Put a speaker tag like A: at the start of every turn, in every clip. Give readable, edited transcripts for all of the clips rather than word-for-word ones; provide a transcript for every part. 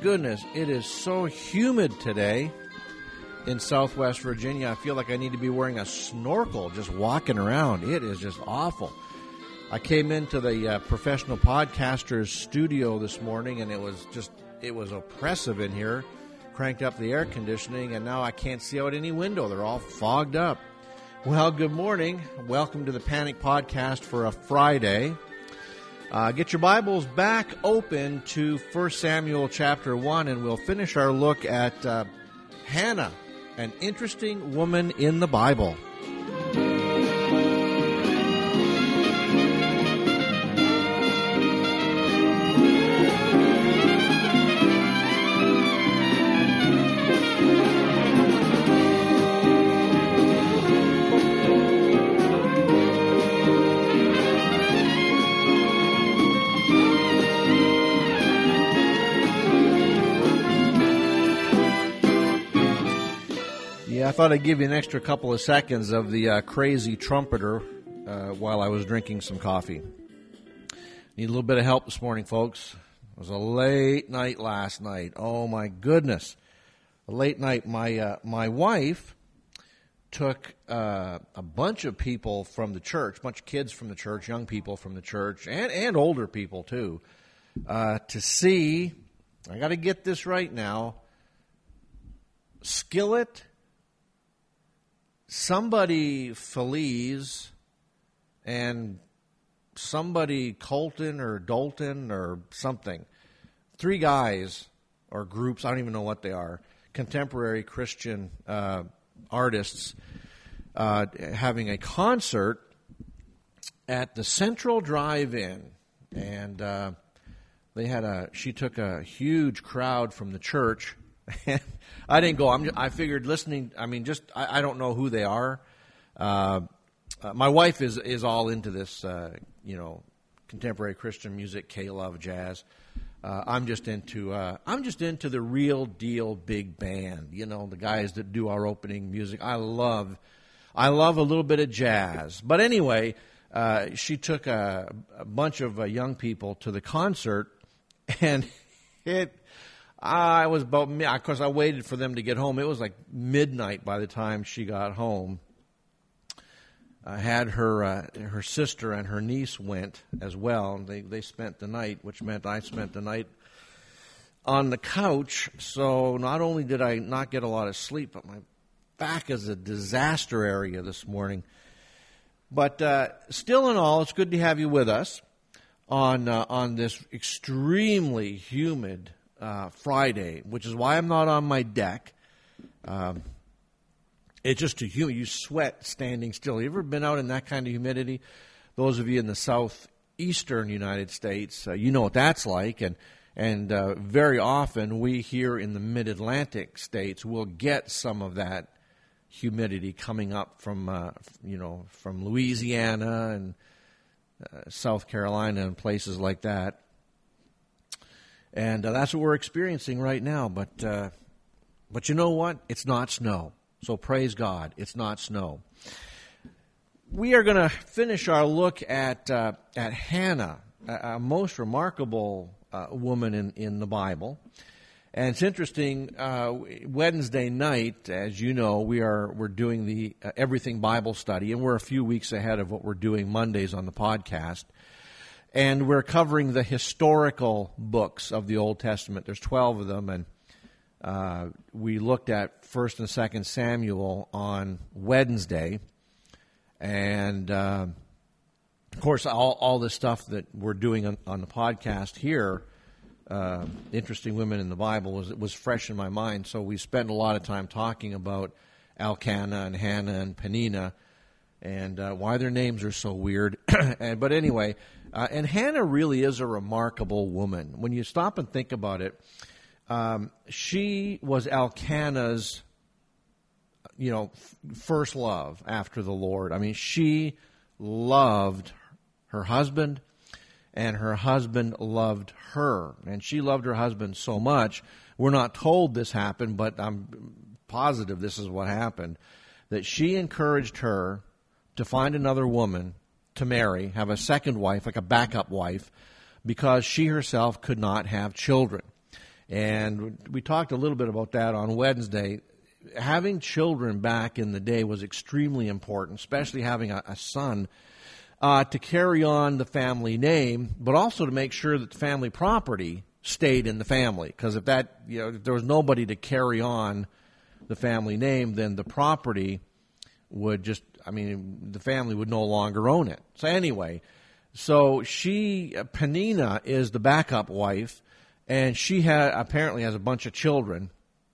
A: goodness, it is so humid today in Southwest Virginia. I feel like I need to be wearing a snorkel just walking around. It is just awful. I came into the professional podcaster's studio this morning, and it was oppressive in here. Cranked up the air conditioning, and now I can't see out any window. They're all fogged up. Well, good morning. Welcome to the Panic Podcast for a Friday. Get your Bibles back open to 1 Samuel chapter 1, and we'll finish our look at Hannah, an interesting woman in the Bible. I thought I'd give you an extra couple of seconds of the crazy trumpeter while I was drinking some coffee. Need a little bit of help this morning, folks. It was a late night last night. Oh, my goodness. A late night. My wife took a bunch of people from the church, a bunch of kids from the church, young people from the church, and older people, too, to see, I got to get this right now, Skillet, somebody Feliz, and somebody Colton or Dalton or something. Three guys or groups, I don't even know what they are, contemporary Christian artists having a concert at the Central Drive-In. And she took a huge crowd from the church. I didn't go. I figured listening. I don't know who they are. My wife is all into this, contemporary Christian music, K-Love, jazz. I'm just into the real deal big band. The guys that do our opening music. I love a little bit of jazz. But anyway, she took a bunch of young people to the concert, and I was about, of course, I waited for them to get home. It was like midnight by the time she got home. I had her sister and her niece went as well. They spent the night, which meant I spent the night on the couch. So not only did I not get a lot of sleep, but my back is a disaster area this morning. But still in all, it's good to have you with us on this extremely humid Friday, which is why I'm not on my deck. It's just too humid. You sweat standing still. You ever been out in that kind of humidity? Those of you in the southeastern United States, you know what that's like. And very often we here in the mid-Atlantic states will get some of that humidity coming up from Louisiana and South Carolina and places like that. And that's what we're experiencing right now. But you know what? It's not snow. So praise God, it's not snow. We are going to finish our look at Hannah, a most remarkable woman in the Bible. And it's interesting. Wednesday night, as you know, we're doing the Everything Bible Study, and we're a few weeks ahead of what we're doing Mondays on the podcast. And we're covering the historical books of the Old Testament. There's 12 of them, and we looked at 1st and 2nd Samuel on Wednesday. And, of course, all the stuff that we're doing on the podcast here, Interesting Women in the Bible, was fresh in my mind. So we spent a lot of time talking about Elkanah and Hannah and Peninnah and why their names are so weird. But anyway, and Hannah really is a remarkable woman. When you stop and think about it, she was Elkanah's, first love after the Lord. I mean, she loved her husband, and her husband loved her. And she loved her husband so much, we're not told this happened, but I'm positive this is what happened, that she encouraged her to find another woman to marry, have a second wife, like a backup wife, because she herself could not have children. And we talked a little bit about that on Wednesday. Having children back in the day was extremely important, especially having a son, to carry on the family name, but also to make sure that the family property stayed in the family. Because if there was nobody to carry on the family name, then the property would the family would no longer own it. So anyway, Penina is the backup wife, and she apparently has a bunch of children.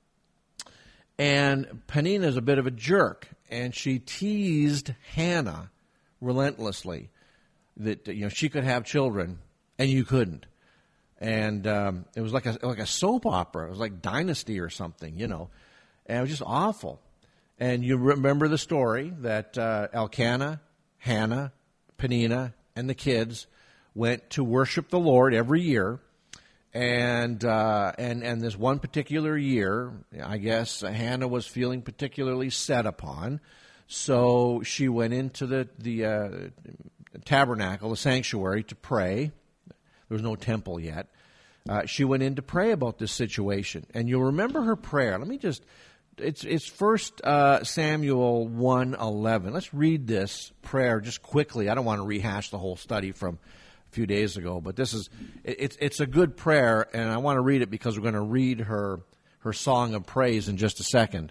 A: And Penina is a bit of a jerk, and she teased Hannah relentlessly that she could have children and you couldn't. And it was like a soap opera. It was like Dynasty or something, and it was just awful. And you remember the story that Elkanah, Hannah, Penina, and the kids went to worship the Lord every year. And this one particular year, I guess Hannah was feeling particularly set upon, so she went into the tabernacle, the sanctuary, to pray. There was no temple yet. She went in to pray about this situation, and you'll remember her prayer. It's 1 Samuel 1:11. Let's read this prayer just quickly. I don't want to rehash the whole study from few days ago, but it's a good prayer, and I want to read it because we're going to read her song of praise in just a second.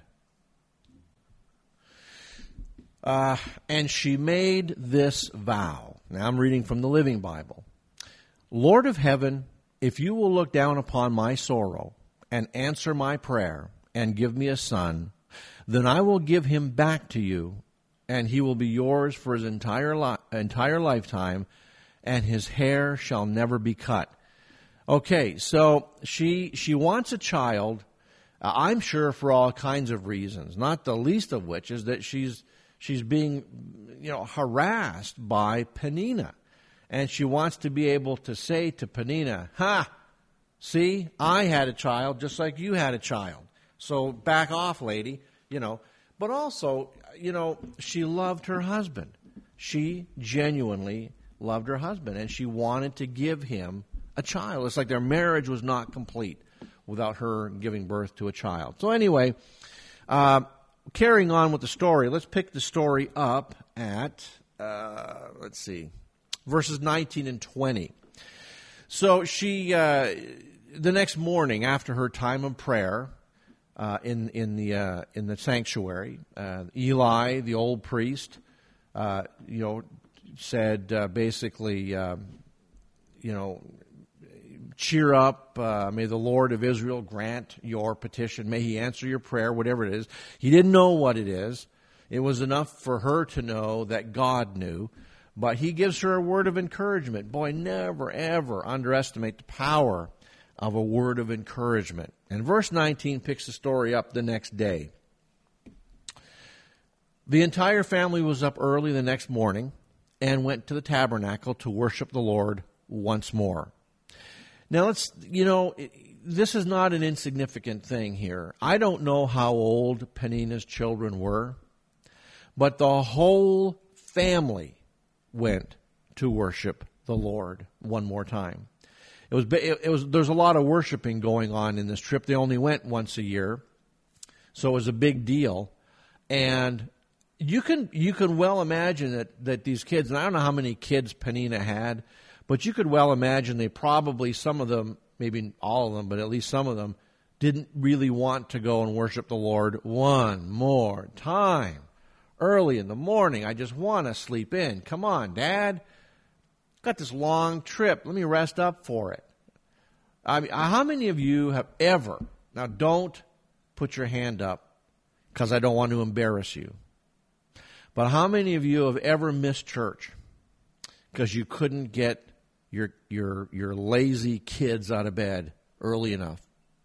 A: And she made this vow. Now I'm reading from the Living Bible. Lord of heaven, if you will look down upon my sorrow and answer my prayer and give me a son, then I will give him back to you, and he will be yours for his entire lifetime, and his hair shall never be cut. Okay, so she wants a child, I'm sure for all kinds of reasons, not the least of which is that she's being harassed by Penina. And she wants to be able to say to Penina, see, I had a child just like you had a child. So back off, lady, But also, she loved her husband. She genuinely loved her husband, and she wanted to give him a child. It's like their marriage was not complete without her giving birth to a child. So anyway, carrying on with the story, let's pick the story up at, verses 19 and 20. So she, the next morning after her time of prayer in the sanctuary, Eli, the old priest, said basically, cheer up, may the Lord of Israel grant your petition, may he answer your prayer, whatever it is. He didn't know what it is. It was enough for her to know that God knew, but he gives her a word of encouragement. Boy, never, ever underestimate the power of a word of encouragement. And verse 19 picks the story up the next day. The entire family was up early the next morning and went to the tabernacle to worship the Lord once more. Now, this is not an insignificant thing here. I don't know how old Penina's children were, but the whole family went to worship the Lord one more time. There's a lot of worshiping going on in this trip. They only went once a year, so it was a big deal. And you can well imagine that these kids, and I don't know how many kids Penina had, but you could well imagine they probably, some of them, maybe all of them, but at least some of them, didn't really want to go and worship the Lord one more time. Early in the morning, I just want to sleep in. Come on, Dad. Got this long trip. Let me rest up for it. I mean, how many of you have ever, now don't put your hand up because I don't want to embarrass you, but how many of you have ever missed church because you couldn't get your lazy kids out of bed early enough?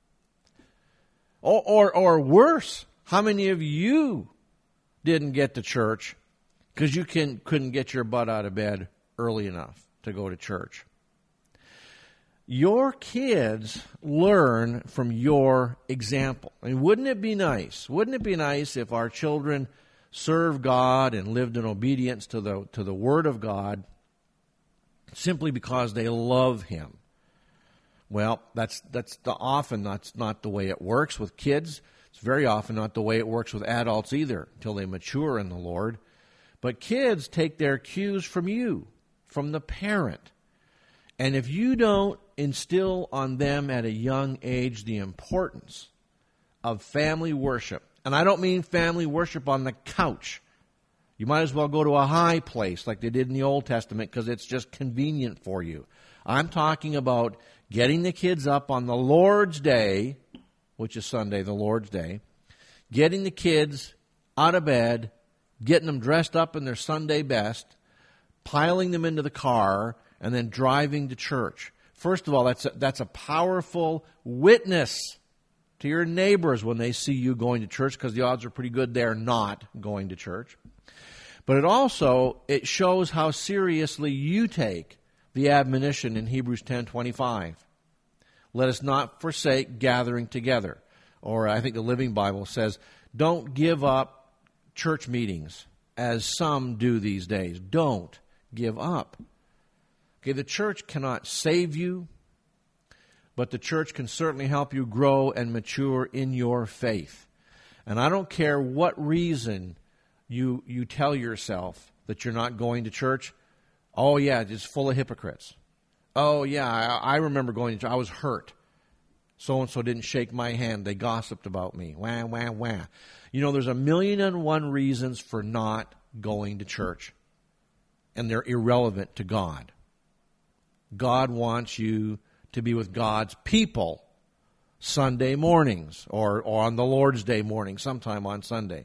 A: Or worse, how many of you didn't get to church because you couldn't get your butt out of bed early enough to go to church? Your kids learn from your example. I mean, wouldn't it be nice? Wouldn't it be nice if our children served God and lived in obedience to the Word of God simply because they love Him? Well, that's often not the way it works with kids. It's very often not the way it works with adults either, until they mature in the Lord. But kids take their cues from you, from the parent. And if you don't instill on them at a young age the importance of family worship, and I don't mean family worship on the couch. You might as well go to a high place like they did in the Old Testament because it's just convenient for you. I'm talking about getting the kids up on the Lord's Day, which is Sunday, the Lord's Day, getting the kids out of bed, getting them dressed up in their Sunday best, piling them into the car, and then driving to church. First of all, that's a powerful witness to your neighbors when they see you going to church, because the odds are pretty good they're not going to church. But it shows how seriously you take the admonition in Hebrews 10:25. Let us not forsake gathering together. Or I think the Living Bible says, don't give up church meetings as some do these days. Don't give up. Okay, the church cannot save you, but the church can certainly help you grow and mature in your faith. And I don't care what reason you tell yourself that you're not going to church. Oh, yeah, it's full of hypocrites. Oh, yeah, I remember going to church. I was hurt. So-and-so didn't shake my hand. They gossiped about me. Wah, wah, wah. You know, there's 1,000,001 reasons for not going to church, and they're irrelevant to God. God wants you to be with God's people Sunday mornings or on the Lord's Day morning, sometime on Sunday.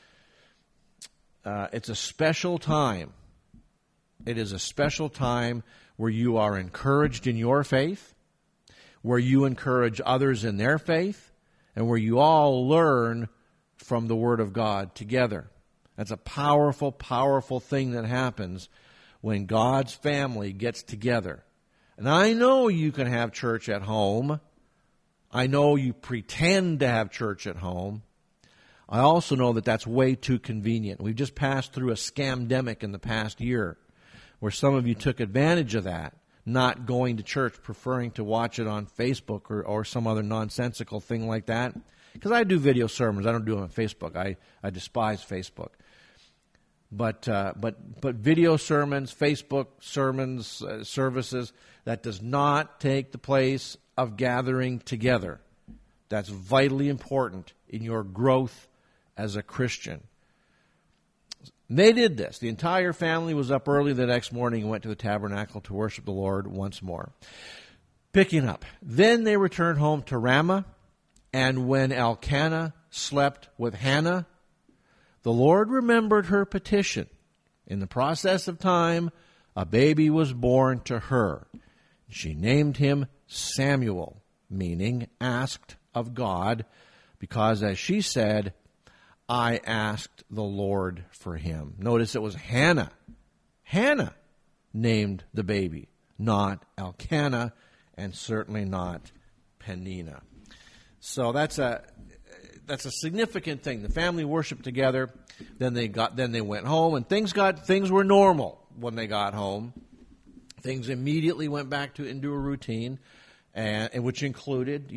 A: It's a special time. It is a special time where you are encouraged in your faith, where you encourage others in their faith, and where you all learn from the Word of God together. That's a powerful, powerful thing that happens when God's family gets together. And I know you can have church at home. I know you pretend to have church at home. I also know that that's way too convenient. We've just passed through a scamdemic in the past year where some of you took advantage of that, not going to church, preferring to watch it on Facebook or some other nonsensical thing like that. Because I do video sermons. I don't do them on Facebook. I despise Facebook. But video sermons, Facebook sermons, services, that does not take the place of gathering together. That's vitally important in your growth as a Christian. They did this. The entire family was up early the next morning and went to the tabernacle to worship the Lord once more. Picking up. Then they returned home to Ramah, and when Elkanah slept with Hannah, the Lord remembered her petition. In the process of time, a baby was born to her. She named him Samuel, meaning asked of God, because as she said, I asked the Lord for him. Notice it was Hannah. Hannah named the baby, not Elkanah, and certainly not Peninnah. So that's a significant thing. The family worshiped together. Then they went home, and things were normal when they got home. Things immediately went back into a routine, and which included,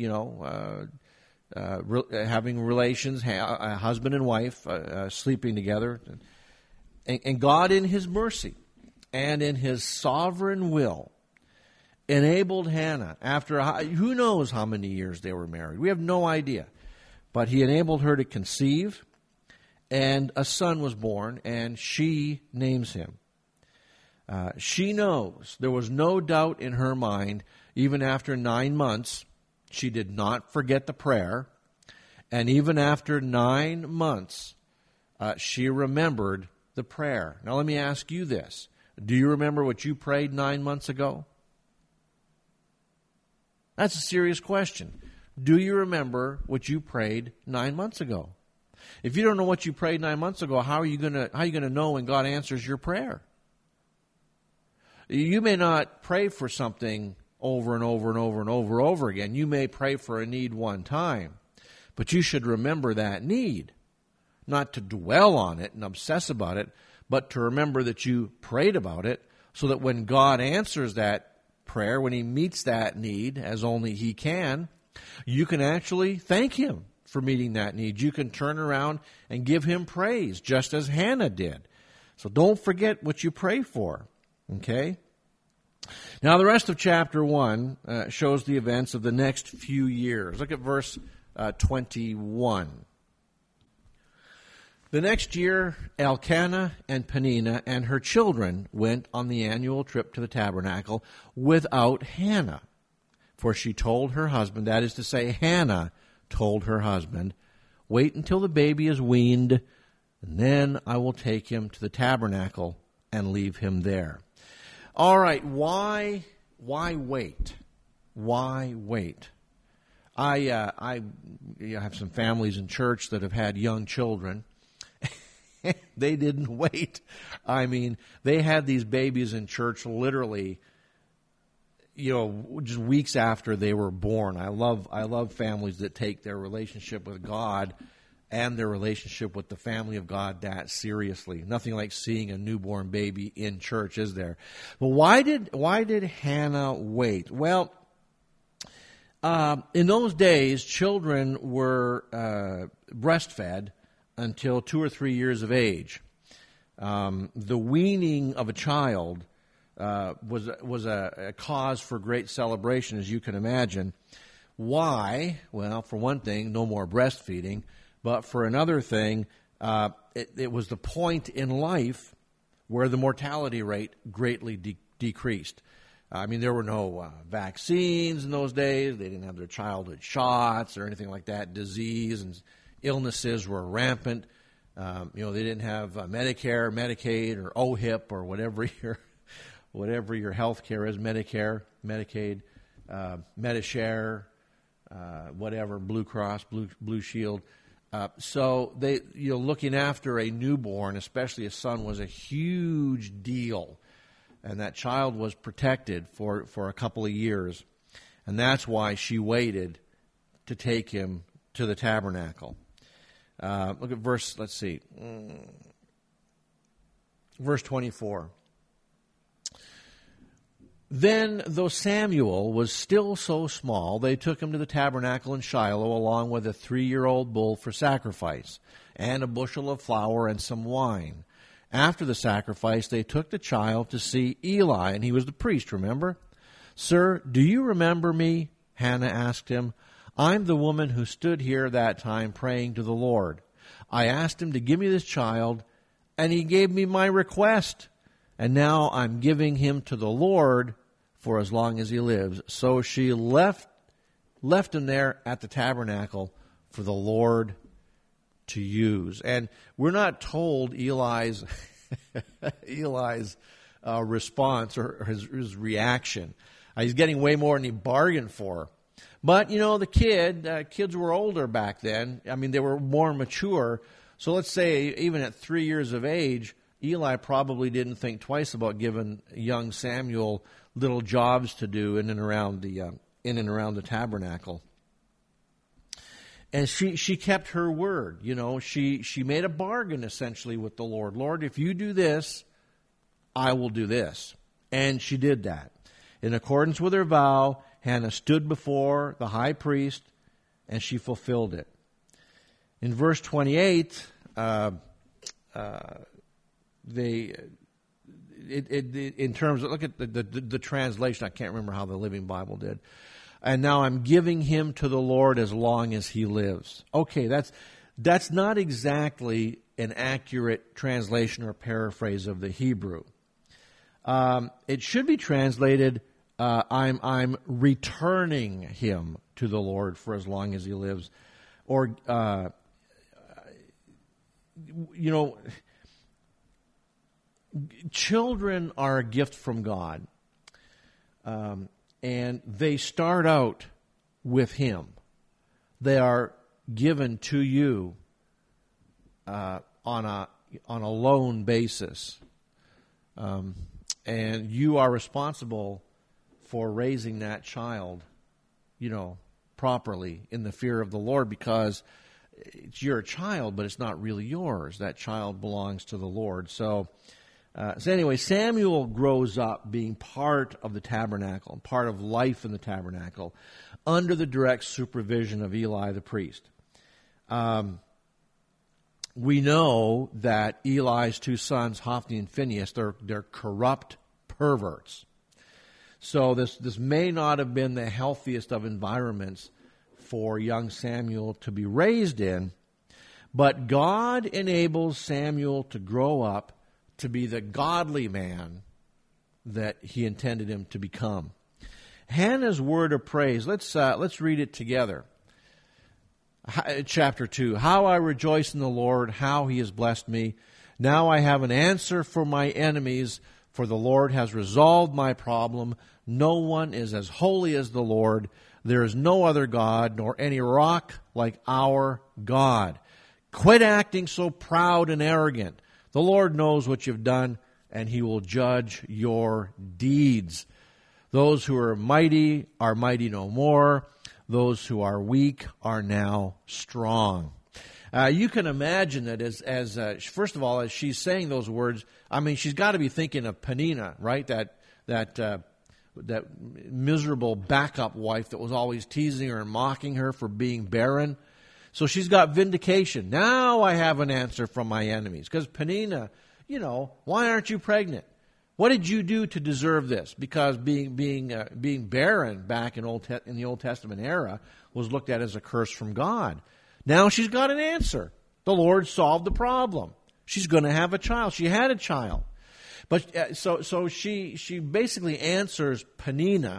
A: having relations, husband and wife, sleeping together. And God, in His mercy and in His sovereign will, enabled Hannah, after who knows how many years they were married. We have no idea. But He enabled her to conceive, and a son was born, and she names him. She knows. There was no doubt in her mind, even after 9 months, she did not forget the prayer. And even after 9 months, she remembered the prayer. Now let me ask you this. Do you remember what you prayed 9 months ago? That's a serious question. Do you remember what you prayed 9 months ago? If you don't know what you prayed 9 months ago, how are you gonna know when God answers your prayer? You may not pray for something over and over and over and over again. You may pray for a need one time, but you should remember that need. Not to dwell on it and obsess about it, but to remember that you prayed about it so that when God answers that prayer, when he meets that need, as only he can, you can actually thank him for meeting that need. You can turn around and give him praise, just as Hannah did. So don't forget what you pray for, okay? Now, the rest of chapter 1 shows the events of the next few years. Look at verse 21. The next year, Elkanah and Peninnah and her children went on the annual trip to the tabernacle without Hannah. For she told her husband, that is to say, Hannah told her husband, wait until the baby is weaned, and then I will take him to the tabernacle and leave him there. All right, why wait? Why wait? I have some families in church that have had young children. They didn't wait. I mean, they had these babies in church literally, just weeks after they were born. I love families that take their relationship with God and their relationship with the family of God that seriously. Nothing like seeing a newborn baby in church, is there? But why did Hannah wait? Well, in those days, children were breastfed until 2 or 3 years of age. The weaning of a child was a cause for great celebration, as you can imagine. Why? Well, for one thing, no more breastfeeding. But for another thing, it was the point in life where the mortality rate greatly decreased. I mean, there were no vaccines in those days. They didn't have their childhood shots or anything like that. Disease and illnesses were rampant. They didn't have Medicare, Medicaid, or OHIP, or whatever your health care is, Medicare, Medicaid, Medishare, whatever, Blue Cross, Blue Shield. So looking after a newborn, especially a son, was a huge deal. And that child was protected for a couple of years. And that's why she waited to take him to the tabernacle. Look at verse 24. Then, though Samuel was still so small, they took him to the tabernacle in Shiloh along with a 3-year-old bull for sacrifice, and a bushel of flour and some wine. After the sacrifice, they took the child to see Eli, and he was the priest, remember? Sir, do you remember me? Hannah asked him. I'm the woman who stood here that time praying to the Lord. I asked him to give me this child, and he gave me my request. And now I'm giving him to the Lord for as long as he lives. So she left him there at the tabernacle for the Lord to use. And we're not told Eli's response or his reaction. He's getting way more than he bargained for. But, the kids were older back then. I mean, they were more mature. So let's say even at 3 years of age, Eli probably didn't think twice about giving young Samuel little jobs to do in and around the tabernacle. And she kept her word. She made a bargain essentially with the Lord. Lord, if you do this, I will do this. And she did that. In accordance with her vow, Hannah stood before the high priest, and she fulfilled it. In verse 28, in terms of, look at the translation. I can't remember how the Living Bible did. And now I'm giving him to the Lord as long as he lives. Okay, that's not exactly an accurate translation or paraphrase of the Hebrew. It should be translated, I'm returning him to the Lord for as long as he lives. Or, children are a gift from God. And they start out with him. They are given to you on a loan basis. And you are responsible for raising that child, properly in the fear of the Lord, because you're a child, but it's not really yours. That child belongs to the Lord. So So anyway, Samuel grows up being part of the tabernacle, and part of life in the tabernacle, under the direct supervision of Eli the priest. We know that Eli's two sons, Hophni and Phinehas, they're corrupt perverts. So this may not have been the healthiest of environments for young Samuel to be raised in, but God enables Samuel to grow up to be the godly man that he intended him to become. Hannah's word of praise, let's read it together. Chapter 2, how I rejoice in the Lord, how he has blessed me. Now I have an answer for my enemies, for the Lord has resolved my problem. No one is as holy as the Lord. There is no other God, nor any rock like our God. Quit acting so proud and arrogant. The Lord knows what you've done, and he will judge your deeds. Those who are mighty no more. Those who are weak are now strong. You can imagine that as first of all, as she's saying those words, I mean, she's got to be thinking of Peninnah, right? That miserable backup wife that was always teasing her and mocking her for being barren. So she's got vindication. Now I have an answer from my enemies. Because Peninnah, why aren't you pregnant? What did you do to deserve this? Because being barren back in the Old Testament era was looked at as a curse from God. Now she's got an answer. The Lord solved the problem. She's going to have a child. She had a child. But so she basically answers Peninnah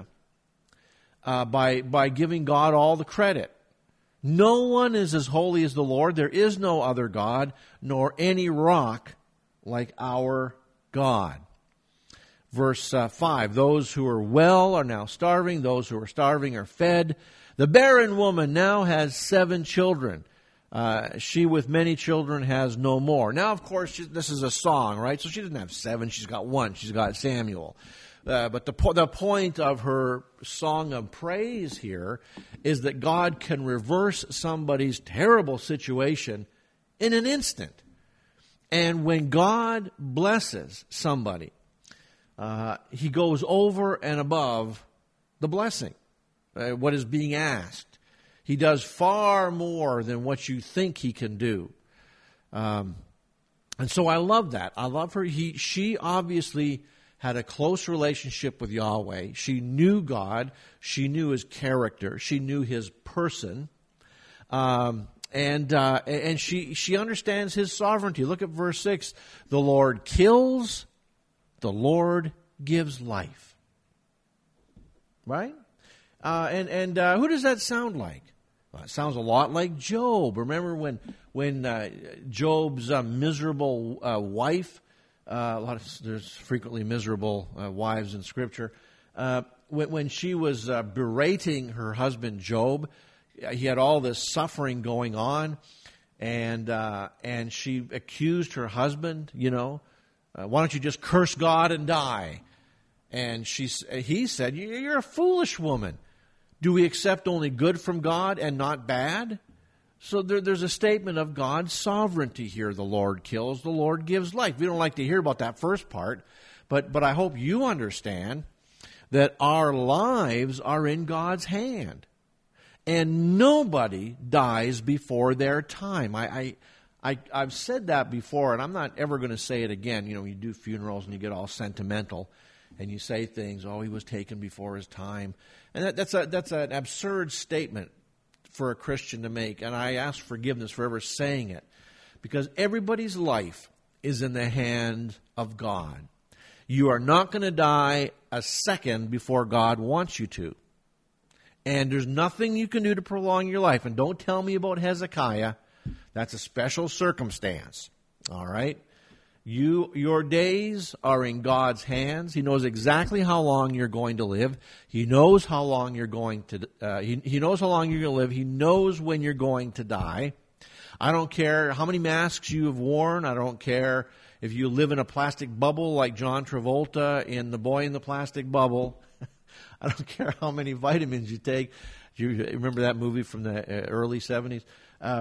A: by giving God all the credit. No one is as holy as the Lord. There is no other God, nor any rock like our God. Verse 5, those who are well are now starving. Those who are starving are fed. The barren woman now has 7 children. She with many children has no more. Now, of course, this is a song, right? So she doesn't have 7. She's got 1. She's got Samuel. But the point of her song of praise here is that God can reverse somebody's terrible situation in an instant. And when God blesses somebody, he goes over and above the blessing, what is being asked. He does far more than what you think he can do. And so I love that. I love her. She obviously had a close relationship with Yahweh. She knew God. She knew his character. She knew his person. And she understands his sovereignty. Look at verse 6. The Lord kills, the Lord gives life. Right? And who does that sound like? Well, it sounds a lot like Job. Remember when Job's miserable wife, there's frequently miserable wives in Scripture, when she was berating her husband Job, he had all this suffering going on, and she accused her husband, why don't you just curse God and die? And he said, you're a foolish woman. Do we accept only good from God and not bad? So there's a statement of God's sovereignty here. The Lord kills, the Lord gives life. We don't like to hear about that first part, but I hope you understand that our lives are in God's hand. And nobody dies before their time. I've said that before, and I'm not ever going to say it again. You do funerals and you get all sentimental, and you say things, he was taken before his time. And that's an absurd statement for a Christian to make, and I ask forgiveness for ever saying it, because everybody's life is in the hand of God. You are not going to die a second before God wants you to. And there's nothing you can do to prolong your life. And don't tell me about Hezekiah. That's a special circumstance. All right? Your days are in God's hands. He knows exactly how long you're going to live. He knows how long you're going to. He knows how long you're going to live. He knows when you're going to die. I don't care how many masks you have worn. I don't care if you live in a plastic bubble like John Travolta in The Boy in the Plastic Bubble. I don't care how many vitamins you take. You remember that movie from the early 70s?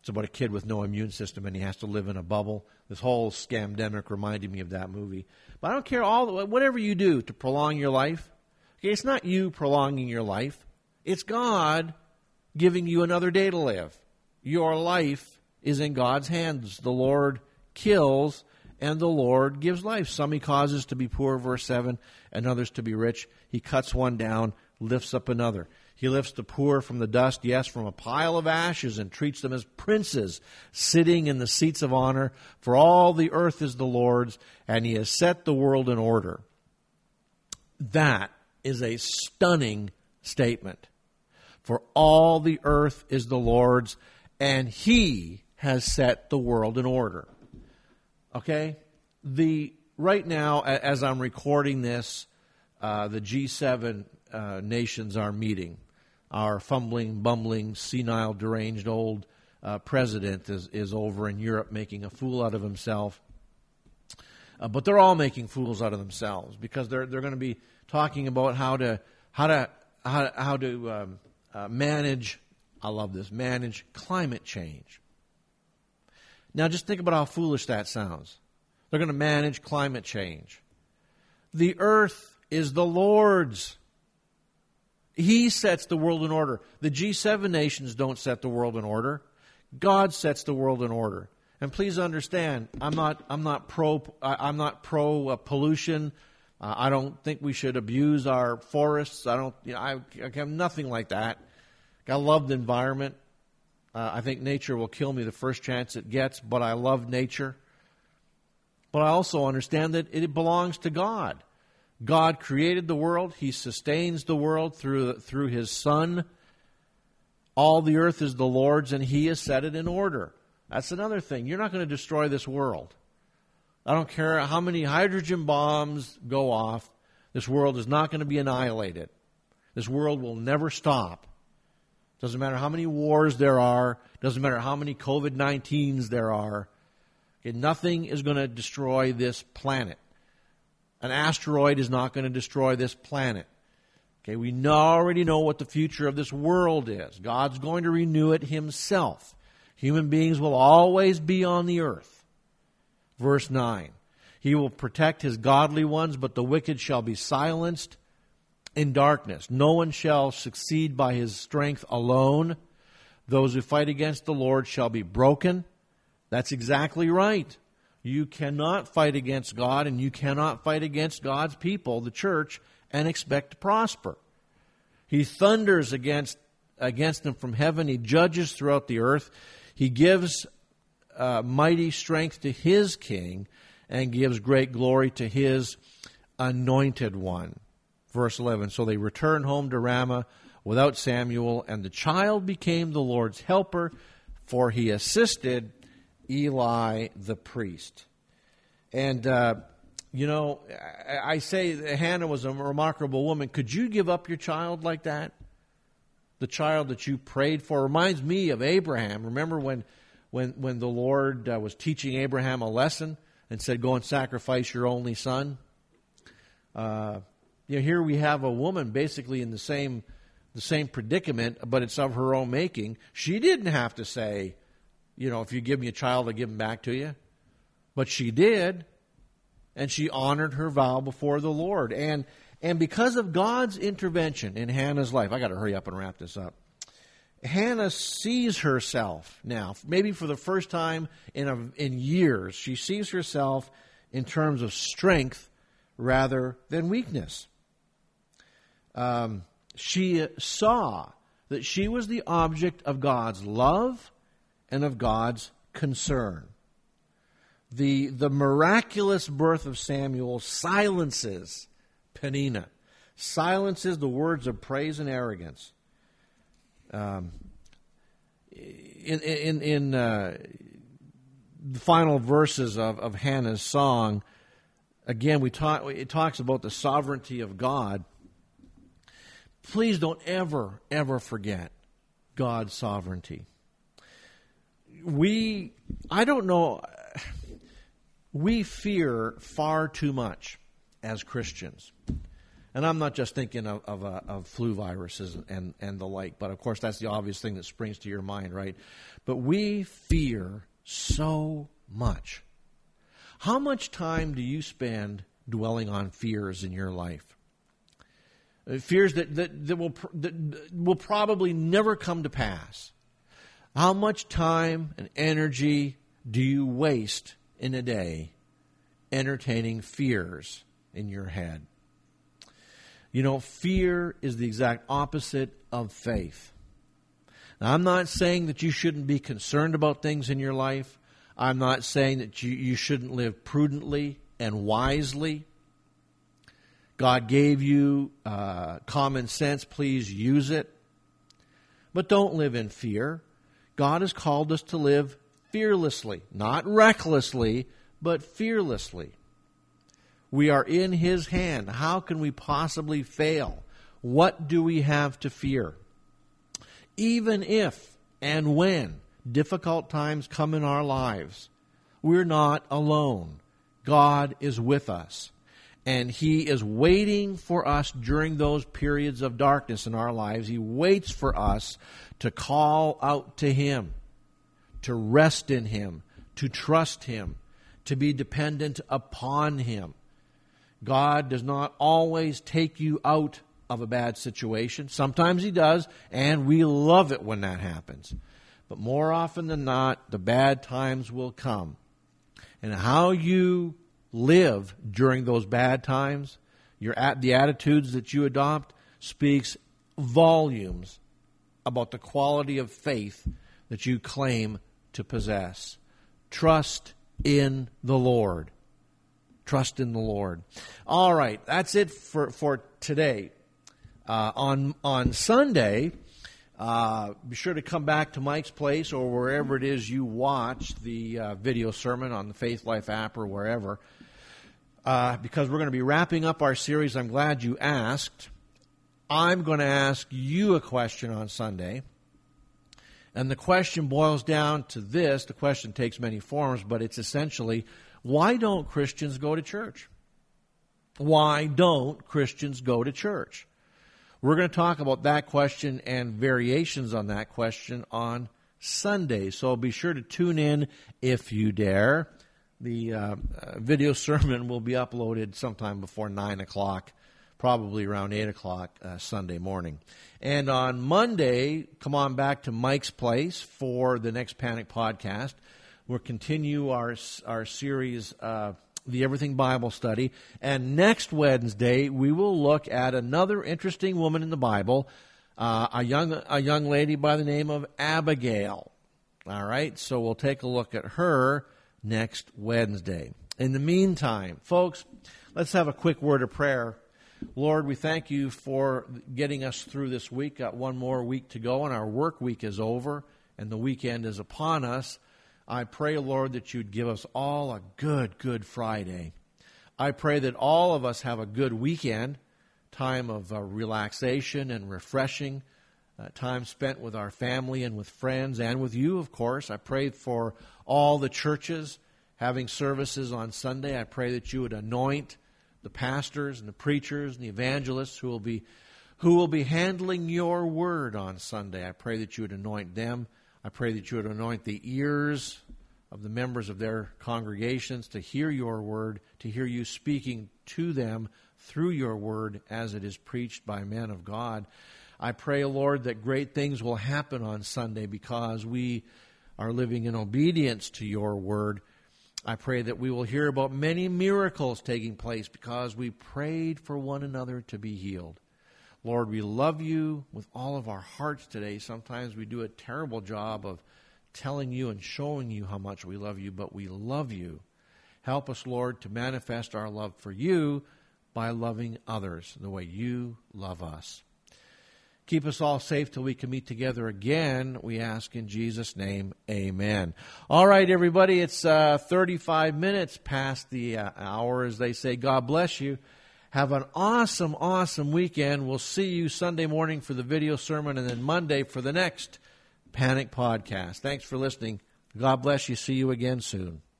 A: It's about a kid with no immune system and he has to live in a bubble. This whole scamdemic reminded me of that movie. But I don't care whatever you do to prolong your life. Okay, it's not you prolonging your life. It's God giving you another day to live. Your life is in God's hands. The Lord kills and the Lord gives life. Some He causes to be poor, verse 7, and others to be rich. He cuts one down, lifts up another. He lifts the poor from the dust, yes, from a pile of ashes, and treats them as princes, sitting in the seats of honor. For all the earth is the Lord's, and He has set the world in order. That is a stunning statement. For all the earth is the Lord's, and He has set the world in order. Okay? Right now, as I'm recording this, the G7 nations are meeting. Our fumbling, bumbling, senile, deranged old president is over in Europe making a fool out of himself. But they're all making fools out of themselves because they're going to be talking about how to manage. I love this. Manage climate change. Now, just think about how foolish that sounds. They're going to manage climate change. The earth is the Lord's. He sets the world in order. The G7 nations don't set the world in order. God sets the world in order. And please understand, I'm not pro pollution. I don't think we should abuse our forests. I have nothing like that. I love the environment. I think nature will kill me the first chance it gets, but I love nature. But I also understand that it belongs to God. God created the world. He sustains the world through His Son. All the earth is the Lord's, and He has set it in order. That's another thing. You're not going to destroy this world. I don't care how many hydrogen bombs go off. This world is not going to be annihilated. This world will never stop. Doesn't matter how many wars there are. Doesn't matter how many COVID-19s there are. Okay, nothing is going to destroy this planet. An asteroid is not going to destroy this planet. Okay, we already know what the future of this world is. God's going to renew it Himself. Human beings will always be on the earth. Verse 9, He will protect His godly ones, but the wicked shall be silenced in darkness. No one shall succeed by his strength alone. Those who fight against the Lord shall be broken. That's exactly right. You cannot fight against God, and you cannot fight against God's people, the church, and expect to prosper. He thunders against them from heaven. He judges throughout the earth. He gives mighty strength to His king and gives great glory to His anointed one. Verse 11, so they returned home to Ramah without Samuel, and the child became the Lord's helper, for he assisted Eli the priest. And, I say that Hannah was a remarkable woman. Could you give up your child like that? The child that you prayed for reminds me of Abraham. Remember when the Lord was teaching Abraham a lesson and said, go and sacrifice your only son? Here we have a woman basically in the same predicament, but it's of her own making. She didn't have to say, if you give me a child, I'll give him back to you. But she did, and she honored her vow before the Lord. And because of God's intervention in Hannah's life, I got to hurry up and wrap this up. Hannah sees herself now, maybe for the first time in years, she sees herself in terms of strength rather than weakness. She saw that she was the object of God's love and of God's concern. The miraculous birth of Samuel silences Peninnah, silences the words of praise and arrogance. In the final verses of Hannah's song, again, it talks about the sovereignty of God. Please don't ever, ever forget God's sovereignty. I don't know, we fear far too much as Christians. And I'm not just thinking of flu viruses and the like, but of course that's the obvious thing that springs to your mind, right? But we fear so much. How much time do you spend dwelling on fears in your life? Fears that will probably never come to pass. How much time and energy do you waste in a day entertaining fears in your head? You know, fear is the exact opposite of faith. Now, I'm not saying that you shouldn't be concerned about things in your life. I'm not saying that you shouldn't live prudently and wisely. God gave you common sense. Please use it. But don't live in fear. God has called us to live fearlessly, not recklessly, but fearlessly. We are in His hand. How can we possibly fail? What do we have to fear? Even if and when difficult times come in our lives, we're not alone. God is with us. And He is waiting for us during those periods of darkness in our lives. He waits for us to call out to Him, to rest in Him, to trust Him, to be dependent upon Him. God does not always take you out of a bad situation. Sometimes He does, and we love it when that happens. But more often than not, the bad times will come. And how you live during those bad times, the attitudes that you adopt, speaks volumes about the quality of faith that you claim to possess. Trust in the Lord. Trust in the Lord. All right, that's it for today. On Sunday, be sure to come back to Mike's Place or wherever it is you watch the video sermon on the Faith Life app or wherever, because we're going to be wrapping up our series. I'm glad you asked. I'm going to ask you a question on Sunday. And the question boils down to this. The question takes many forms, but it's essentially, why don't Christians go to church? Why don't Christians go to church? We're going to talk about that question and variations on that question on Sunday. So be sure to tune in if you dare. The video sermon will be uploaded sometime before 9 o'clock, probably around 8 o'clock Sunday morning. And on Monday, come on back to Mike's Place for the next Panic podcast. We'll continue our series, the Everything Bible Study. And next Wednesday, we will look at another interesting woman in the Bible, a young lady by the name of Abigail. All right, so we'll take a look at her next Wednesday. In the meantime, folks, let's have a quick word of prayer. Lord, we thank you for getting us through this week. Got one more week to go, and our work week is over, and the weekend is upon us. I pray, Lord, that you'd give us all a good Friday. I pray that all of us have a good weekend, time of relaxation and refreshing, time spent with our family and with friends and with you, of course. I pray for all the churches having services on Sunday. I pray that you would anoint the pastors and the preachers and the evangelists who will be handling your word on Sunday. I pray that you would anoint them. I pray that you would anoint the ears of the members of their congregations to hear your word, to hear you speaking to them through your word as it is preached by men of God. I pray, Lord, that great things will happen on Sunday because we are living in obedience to your word. I pray that we will hear about many miracles taking place because we prayed for one another to be healed. Lord, we love you with all of our hearts today. Sometimes we do a terrible job of telling you and showing you how much we love you, but we love you. Help us, Lord, to manifest our love for you by loving others the way you love us. Keep us all safe till we can meet together again, we ask in Jesus' name, amen. All right, everybody, it's 35 minutes past the hour, as they say. God bless you. Have an awesome weekend. We'll see you Sunday morning for the video sermon and then Monday for the next Panic podcast. Thanks for listening. God bless you. See you again soon.